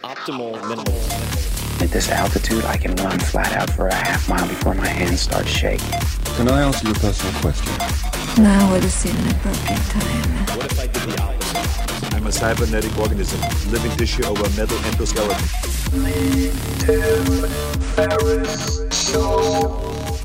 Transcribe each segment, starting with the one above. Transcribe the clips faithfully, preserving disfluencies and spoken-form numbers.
Optimal minimalism. At this altitude, I can run flat out for a half mile before my hands start shaking. Can I ask you a personal question? Now would seem an appropriate time. What if I did the opposite? I'm a cybernetic organism, living tissue over a metal endoskeleton. Tim Ferriss Show.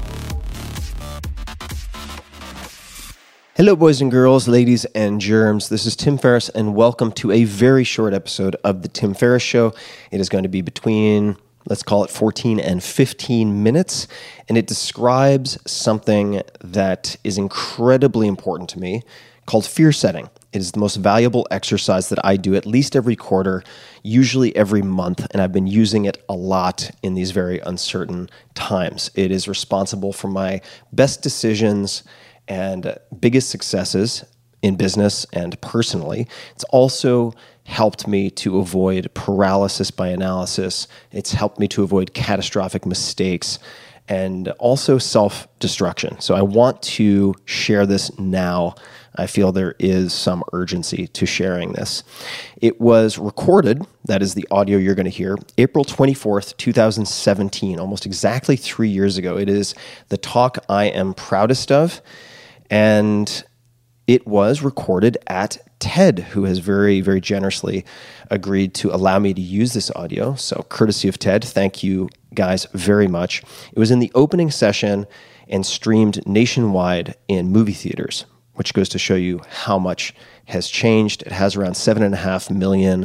Hello, boys and girls, ladies and germs. This is Tim Ferriss, and welcome to a very short episode of The Tim Ferriss Show. It is going to be between, let's call it fourteen and fifteen minutes, and it describes something that is incredibly important to me called fear setting. It is the most valuable exercise that I do at least every quarter, usually every month, and I've been using it a lot in these very uncertain times. It is responsible for my best decisions and biggest successes in business and personally. It's also helped me to avoid paralysis by analysis. It's helped me to avoid catastrophic mistakes and also self-destruction. So I want to share this now. I feel there is some urgency to sharing this. It was recorded, that is the audio you're going to hear, April twenty-fourth, twenty seventeen, almost exactly three years ago. It is the talk I am proudest of. And it was recorded at TED, who has very, very generously agreed to allow me to use this audio. So courtesy of TED, thank you guys very much. It was in the opening session and streamed nationwide in movie theaters, which goes to show you how much has changed. It has around seven and a half million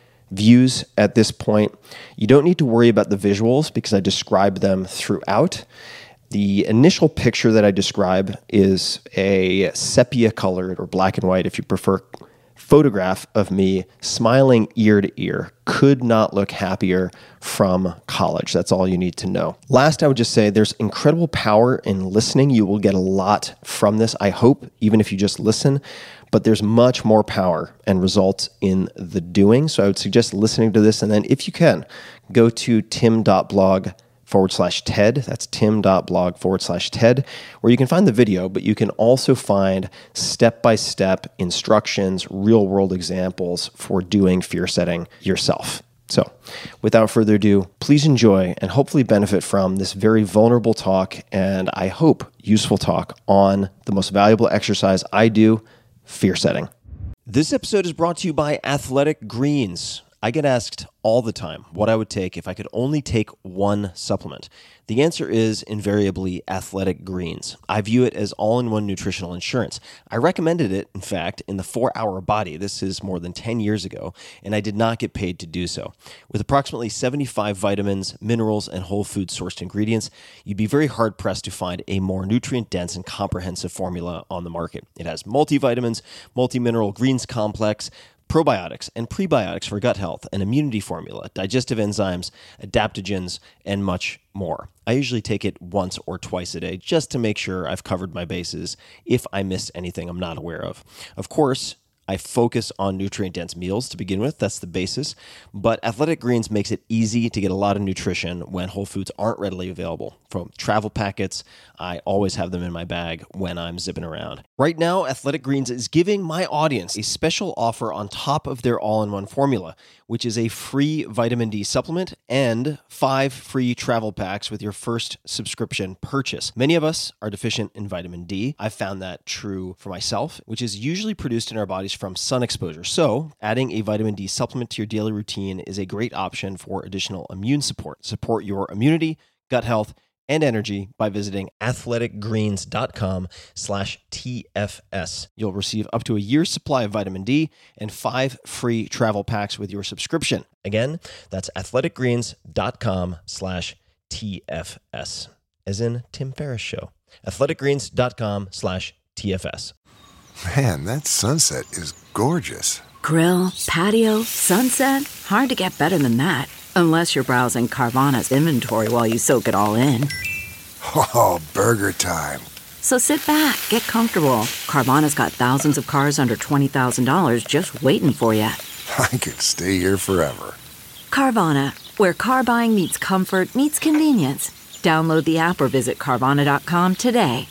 views at this point. You don't need to worry about the visuals because I describe them throughout. The initial picture that I describe is a sepia-colored, or black and white if you prefer, photograph of me smiling ear to ear. Could not look happier from college. That's all you need to know. Last, I would just say there's incredible power in listening. You will get a lot from this, I hope, even if you just listen. But there's much more power and results in the doing. So I would suggest listening to this. And then if you can, go to tim.blog forward slash TED. That's tim.blog forward slash TED, where you can find the video, but you can also find step-by-step instructions, real-world examples for doing fear setting yourself. So without further ado, please enjoy and hopefully benefit from this very vulnerable talk, and I hope useful talk on the most valuable exercise I do, fear setting. This episode is brought to you by Athletic Greens. I get asked all the time what I would take if I could only take one supplement. The answer is invariably Athletic Greens. I view it as all-in-one nutritional insurance. I recommended it, in fact, in the four hour Body. This is more than ten years ago, and I did not get paid to do so. With approximately seventy-five vitamins, minerals, and whole food-sourced ingredients, you'd be very hard-pressed to find a more nutrient-dense and comprehensive formula on the market. It has multivitamins, multi-mineral greens complex, probiotics and prebiotics for gut health, an immunity formula, digestive enzymes, adaptogens, and much more. I usually take it once or twice a day just to make sure I've covered my bases if I missed anything I'm not aware of. Of course, I focus on nutrient-dense meals to begin with. That's the basis. But Athletic Greens makes it easy to get a lot of nutrition when whole foods aren't readily available. From travel packets, I always have them in my bag when I'm zipping around. Right now, Athletic Greens is giving my audience a special offer on top of their all-in-one formula, which is a free vitamin D supplement and five free travel packs with your first subscription purchase. Many of us are deficient in vitamin D. I've found that true for myself, which is usually produced in our bodies from sun exposure. So adding a vitamin D supplement to your daily routine is a great option for additional immune support. Support your immunity, gut health, and energy by visiting athleticgreens.com slash TFS. You'll receive up to a year's supply of vitamin D and five free travel packs with your subscription. Again, that's athleticgreens.com slash TFS, as in Tim Ferriss Show. athleticgreens.com slash TFS. Man, that sunset is gorgeous. Grill, patio, sunset. Hard to get better than that. Unless you're browsing Carvana's inventory while you soak it all in. Oh, burger time. So sit back, get comfortable. Carvana's got thousands of cars under twenty thousand dollars just waiting for you. I could stay here forever. Carvana, where car buying meets comfort, meets convenience. Download the app or visit Carvana dot com today.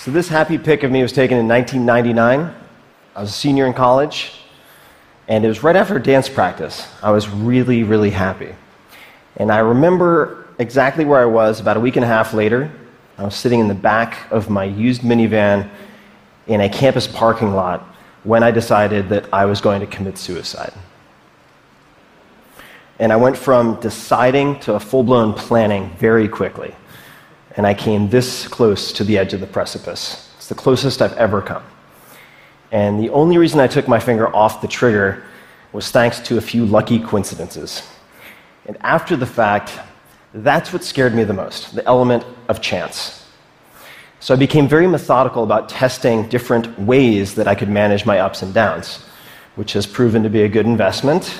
So this happy pic of me was taken in nineteen ninety-nine. I was a senior in college, and it was right after dance practice. I was really, really happy. And I remember exactly where I was about a week and a half later. I was sitting in the back of my used minivan in a campus parking lot when I decided that I was going to commit suicide. And I went from deciding to a full-blown planning very quickly. And I came this close to the edge of the precipice. It's the closest I've ever come. And the only reason I took my finger off the trigger was thanks to a few lucky coincidences. And after the fact, that's what scared me the most, the element of chance. So I became very methodical about testing different ways that I could manage my ups and downs, which has proven to be a good investment.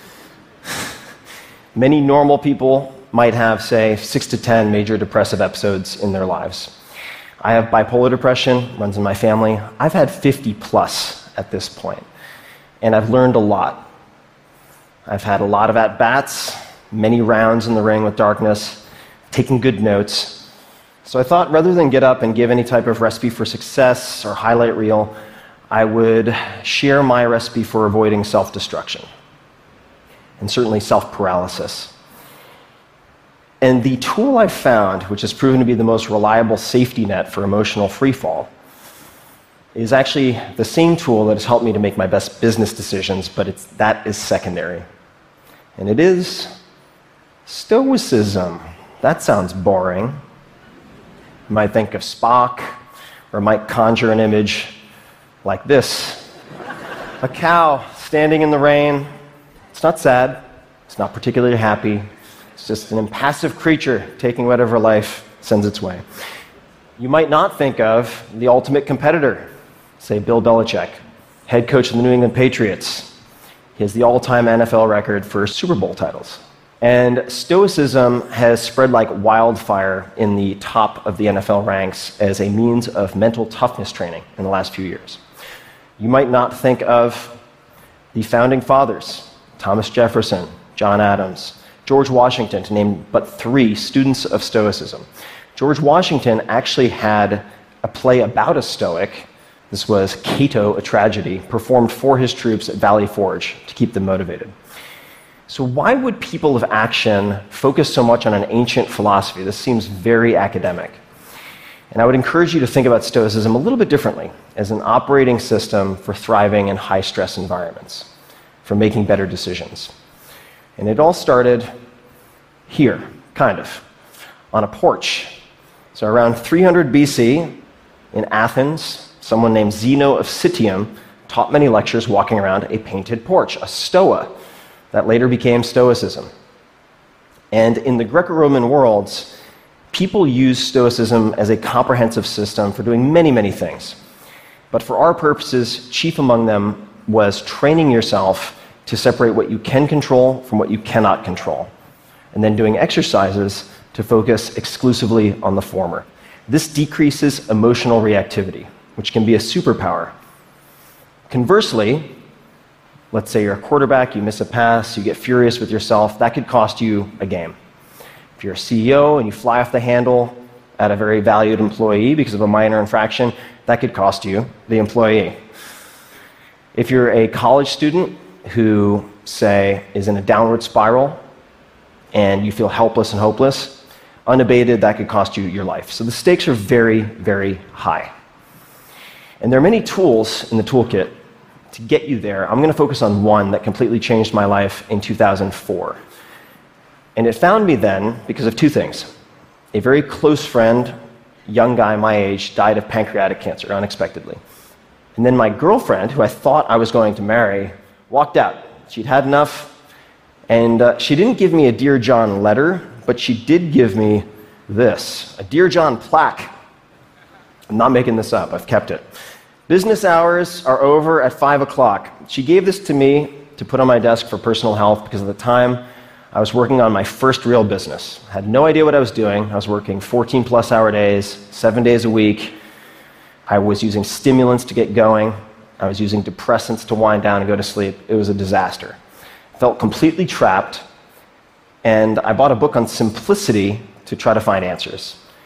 Many normal people might have, say, six to ten major depressive episodes in their lives. I have bipolar depression, runs in my family. I've had fifty plus at this point, and I've learned a lot. I've had a lot of at-bats, many rounds in the ring with darkness, taken good notes. So I thought rather than get up and give any type of recipe for success or highlight reel, I would share my recipe for avoiding self-destruction, and certainly self-paralysis. And the tool I've found, which has proven to be the most reliable safety net for emotional freefall, is actually the same tool that has helped me to make my best business decisions, but it's, that is secondary. And it is Stoicism. That sounds boring. You might think of Spock, or might conjure an image like this. A cow standing in the rain. It's not sad. It's not particularly happy. It's just an impassive creature taking whatever life sends its way. You might not think of the ultimate competitor, say Bill Belichick, head coach of the New England Patriots. He has the all-time N F L record for Super Bowl titles. And Stoicism has spread like wildfire in the top of the N F L ranks as a means of mental toughness training in the last few years. You might not think of the founding fathers, Thomas Jefferson, John Adams, George Washington, to name but three students of Stoicism. George Washington actually had a play about a Stoic. This was Cato, a Tragedy, performed for his troops at Valley Forge to keep them motivated. So why would people of action focus so much on an ancient philosophy? This seems very academic. And I would encourage you to think about Stoicism a little bit differently, as an operating system for thriving in high-stress environments, for making better decisions. And it all started here, kind of, on a porch. So around three hundred B C, in Athens, someone named Zeno of Citium taught many lectures walking around a painted porch, a stoa, that later became Stoicism. And in the Greco-Roman worlds, people used Stoicism as a comprehensive system for doing many, many things. But for our purposes, chief among them was training yourself to separate what you can control from what you cannot control, and then doing exercises to focus exclusively on the former. This decreases emotional reactivity, which can be a superpower. Conversely, let's say you're a quarterback, you miss a pass, you get furious with yourself, that could cost you a game. If you're a C E O and you fly off the handle at a very valued employee because of a minor infraction, that could cost you the employee. If you're a college student who, say, is in a downward spiral and you feel helpless and hopeless, unabated, that could cost you your life. So the stakes are very, very high. And there are many tools in the toolkit to get you there. I'm going to focus on one that completely changed my life in two thousand four. And it found me then because of two things. A very close friend, young guy my age, died of pancreatic cancer unexpectedly. And then my girlfriend, who I thought I was going to marry, walked out. She'd had enough, and uh, she didn't give me a Dear John letter, but she did give me this, a Dear John plaque. I'm not making this up, I've kept it. Business hours are over at five o'clock. She gave this to me to put on my desk for personal health because at the time I was working on my first real business. I had no idea what I was doing. I was working fourteen plus hour days, seven days a week. I was using stimulants to get going. I was using depressants to wind down and go to sleep. It was a disaster. I felt completely trapped, and I bought a book on simplicity to try to find answers.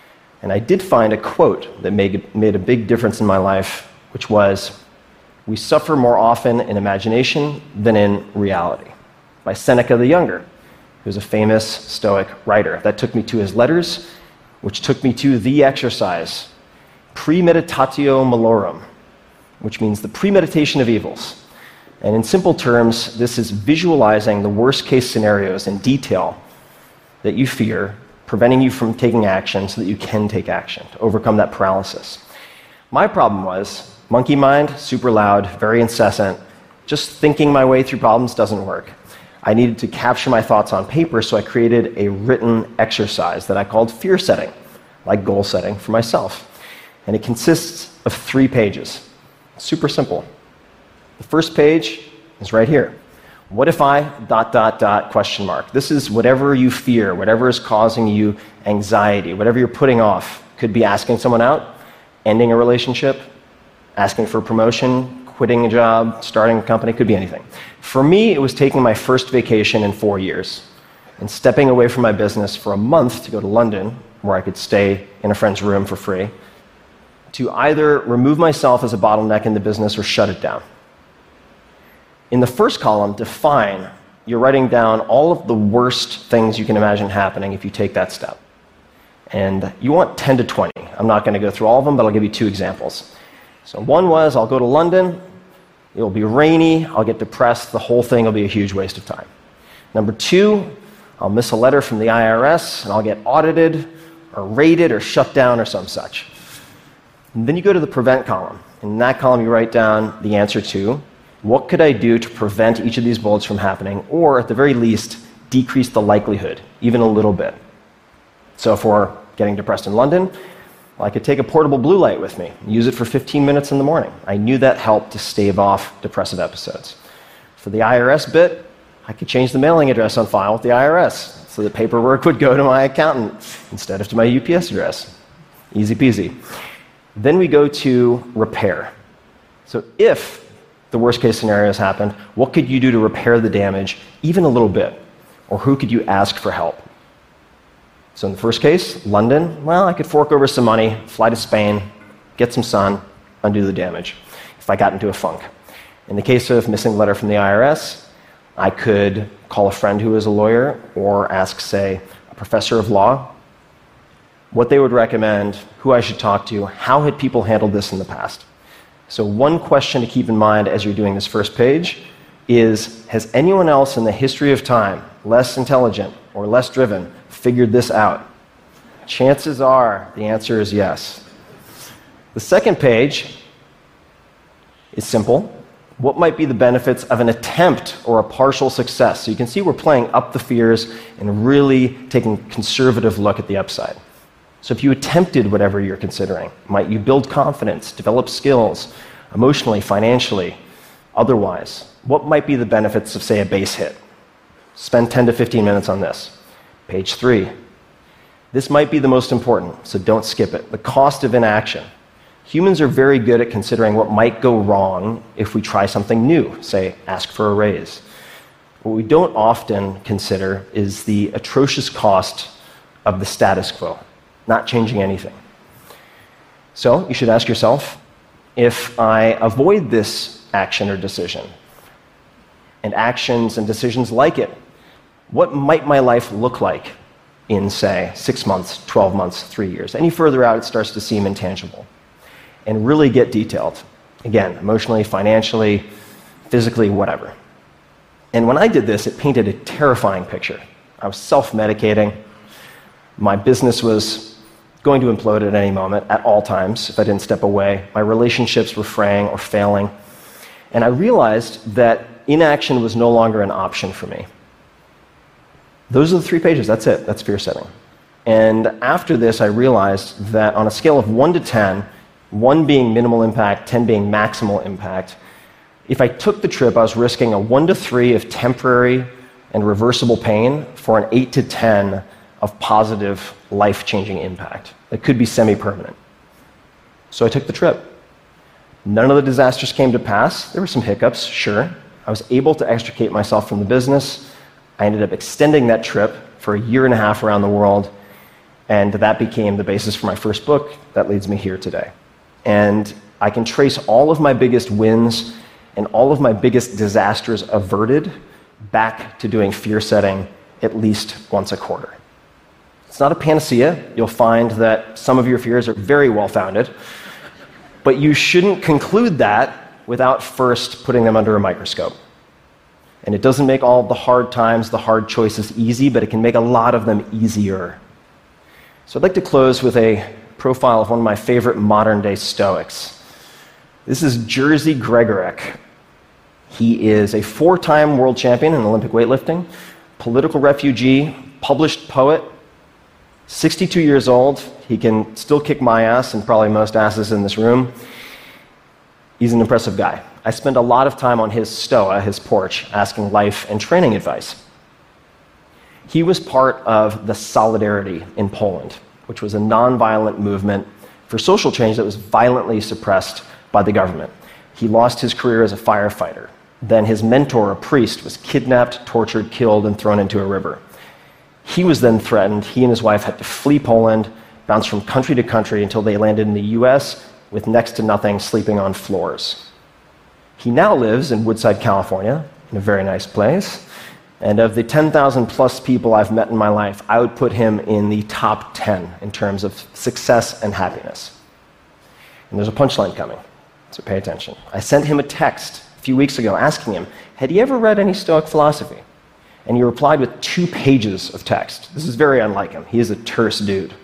And I did find a quote that made, made a big difference in my life, which was, "We suffer more often in imagination than in reality," by Seneca the Younger, who's a famous Stoic writer. That took me to his letters, which took me to the exercise, premeditatio malorum, which means the premeditation of evils. And in simple terms, this is visualizing the worst case scenarios in detail that you fear, preventing you from taking action so that you can take action to overcome that paralysis. My problem was monkey mind, super loud, very incessant. Just thinking my way through problems doesn't work. I needed to capture my thoughts on paper, so I created a written exercise that I called fear setting, like goal setting for myself. And it consists of three pages. Super simple. The first page is right here. What if I, dot, dot, dot, question mark. This is whatever you fear, whatever is causing you anxiety, whatever you're putting off. Could be asking someone out, ending a relationship, asking for a promotion, quitting a job, starting a company, could be anything. For me, it was taking my first vacation in four years and stepping away from my business for a month to go to London, where I could stay in a friend's room for free, to either remove myself as a bottleneck in the business or shut it down. In the first column, define, you're writing down all of the worst things you can imagine happening if you take that step. And you want ten to twenty. I'm not going to go through all of them, but I'll give you two examples. So one was, I'll go to London, it'll be rainy, I'll get depressed, the whole thing will be a huge waste of time. Number two, I'll miss a letter from the I R S, and I'll get audited, or raided, or shut down, or some such. And then you go to the prevent column. In that column, you write down the answer to, what could I do to prevent each of these bullets from happening, or at the very least, decrease the likelihood, even a little bit. So if we're getting depressed in London, well, I could take a portable blue light with me, use it for fifteen minutes in the morning. I knew that helped to stave off depressive episodes. For the I R S bit, I could change the mailing address on file with the I R S, so the paperwork would go to my accountant instead of to my U P S address. Easy peasy. Then we go to repair. So if the worst case scenarios happened, what could you do to repair the damage, even a little bit? Or who could you ask for help? So in the first case, London, well, I could fork over some money, fly to Spain, get some sun, undo the damage, if I got into a funk. In the case of missing a letter from the I R S, I could call a friend who is a lawyer or ask, say, a professor of law, what they would recommend, who I should talk to, how had people handled this in the past. So one question to keep in mind as you're doing this first page is, has anyone else in the history of time, less intelligent or less driven, figured this out? Chances are the answer is yes. The second page is simple. What might be the benefits of an attempt or a partial success? So you can see we're playing up the fears and really taking a conservative look at the upside. So if you attempted whatever you're considering, might you build confidence, develop skills, emotionally, financially, otherwise? What might be the benefits of, say, a base hit? Spend ten to fifteen minutes on this. Page three. This might be the most important, so don't skip it. The cost of inaction. Humans are very good at considering what might go wrong if we try something new, say, ask for a raise. What we don't often consider is the atrocious cost of the status quo, not changing anything. So you should ask yourself, if I avoid this action or decision, and actions and decisions like it, what might my life look like in, say, six months, twelve months, three years? Any further out, it starts to seem intangible. And really get detailed. Again, emotionally, financially, physically, whatever. And when I did this, it painted a terrifying picture. I was self-medicating. My business was going to implode at any moment, at all times, if I didn't step away. My relationships were fraying or failing. And I realized that inaction was no longer an option for me. Those are the three pages. That's it. That's fear setting. And after this, I realized that on a scale of one to ten, one being minimal impact, ten being maximal impact, if I took the trip, I was risking a one to three of temporary and reversible pain for an eight to ten of positive, life-changing impact that could be semi-permanent. So I took the trip. None of the disasters came to pass. There were some hiccups, sure. I was able to extricate myself from the business. I ended up extending that trip for a year and a half around the world. And that became the basis for my first book that leads me here today. And I can trace all of my biggest wins and all of my biggest disasters averted back to doing fear setting at least once a quarter. It's not a panacea. You'll find that some of your fears are very well-founded, but you shouldn't conclude that without first putting them under a microscope. And it doesn't make all the hard times, the hard choices easy, but it can make a lot of them easier. So I'd like to close with a profile of one of my favorite modern-day Stoics. This is Jerzy Gregorek. He is a four-time world champion in Olympic weightlifting, political refugee, published poet, sixty-two years old. He can still kick my ass and probably most asses in this room. He's an impressive guy. I spend a lot of time on his stoa, his porch, asking life and training advice. He was part of the Solidarity in Poland, which was a nonviolent movement for social change that was violently suppressed by the government. He lost his career as a firefighter. Then his mentor, a priest, was kidnapped, tortured, killed, and thrown into a river. He was then threatened. He and his wife had to flee Poland, bounce from country to country until they landed in the U S with next to nothing, sleeping on floors. He now lives in Woodside, California, in a very nice place. And of the ten thousand plus people I've met in my life, I would put him in the top ten in terms of success and happiness. And there's a punchline coming, so pay attention. I sent him a text a few weeks ago asking him, had he ever read any Stoic philosophy? And he replied with two pages of text. This is very unlike him. He is a terse dude.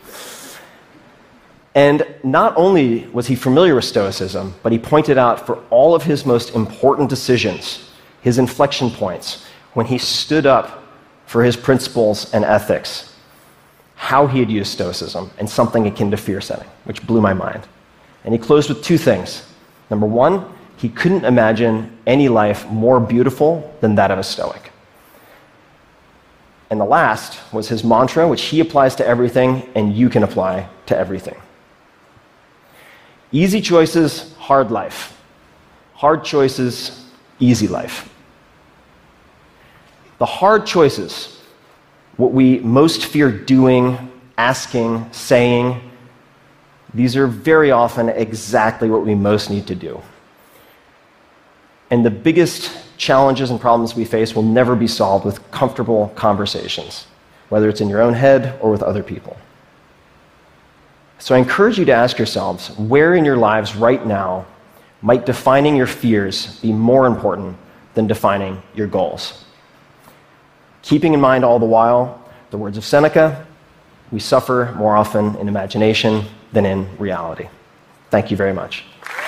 And not only was he familiar with Stoicism, but he pointed out for all of his most important decisions, his inflection points, when he stood up for his principles and ethics, how he had used Stoicism and something akin to fear setting, which blew my mind. And he closed with two things. Number one, he couldn't imagine any life more beautiful than that of a Stoic. And the last was his mantra, which he applies to everything, and you can apply to everything. Easy choices, hard life. Hard choices, easy life. The hard choices, what we most fear doing, asking, saying, these are very often exactly what we most need to do. And the biggest challenges and problems we face will never be solved with comfortable conversations, whether it's in your own head or with other people. So I encourage you to ask yourselves, where in your lives right now might defining your fears be more important than defining your goals? Keeping in mind all the while the words of Seneca, we suffer more often in imagination than in reality. Thank you very much.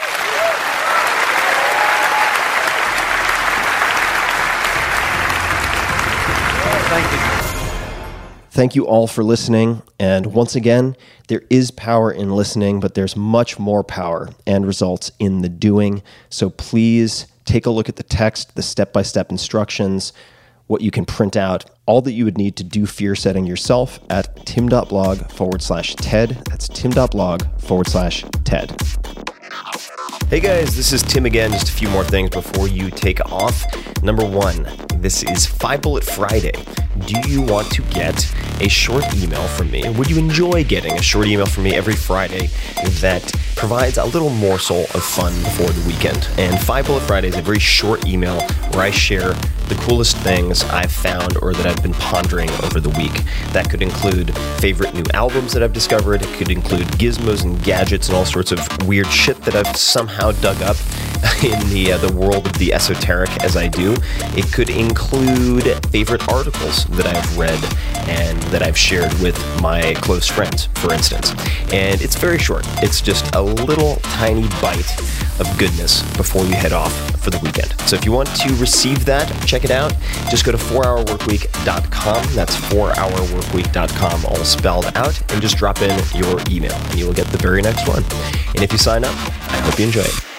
Thank you. Thank you all for listening. And once again, there is power in listening, but there's much more power and results in the doing. So please take a look at the text, the step-by-step instructions, what you can print out, all that you would need to do fear setting yourself at tim.blog forward slash TED. That's tim.blog forward slash TED. Hey guys, this is Tim again. Just a few more things before you take off. Number one, this is Five Bullet Friday. Do you want to get a short email from me? Would you enjoy getting a short email from me every Friday that provides a little morsel of fun before the weekend? And Five Bullet Friday is a very short email where I share the coolest things I've found or that I've been pondering over the week. That could include favorite new albums that I've discovered. It could include gizmos and gadgets and all sorts of weird shit that I've somehow dug up in the uh, the world of the esoteric as I do. It could include favorite articles that I've read and that I've shared with my close friends, for instance. And it's very short. It's just a little tiny bite of goodness before you head off for the weekend. So if you want to receive that, check it out. Just go to four hour work week dot com. That's four hour work week dot com, all spelled out, and just drop in your email, and you will get the very next one. And if you sign up, I hope you enjoy it.